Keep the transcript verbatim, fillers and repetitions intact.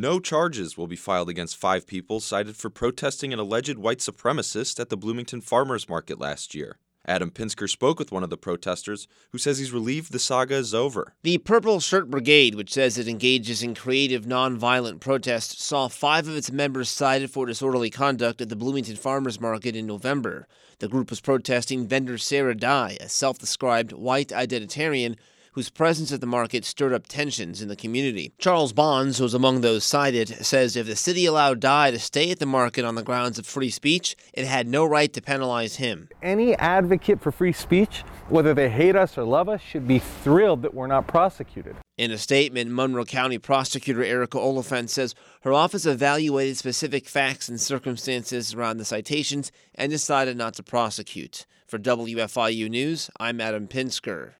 No charges will be filed against five people cited for protesting an alleged white supremacist at the Bloomington Farmers Market last year. Adam Pinsker spoke with one of the protesters, who says he's relieved the saga is over. The Purple Shirt Brigade, which says it engages in creative, nonviolent protest, saw five of its members cited for disorderly conduct at the Bloomington Farmers Market in November. The group was protesting vendor Sarah Dye, a self-described white identitarian whose presence at the market stirred up tensions in the community. Charles Bonds, who was among those cited, says if the city allowed Dye to stay at the market on the grounds of free speech, it had no right to penalize him. Any advocate for free speech, whether they hate us or love us, should be thrilled that we're not prosecuted. In a statement, Monroe County Prosecutor Erica Oliphant says her office evaluated specific facts and circumstances around the citations and decided not to prosecute. For W F I U News, I'm Adam Pinsker.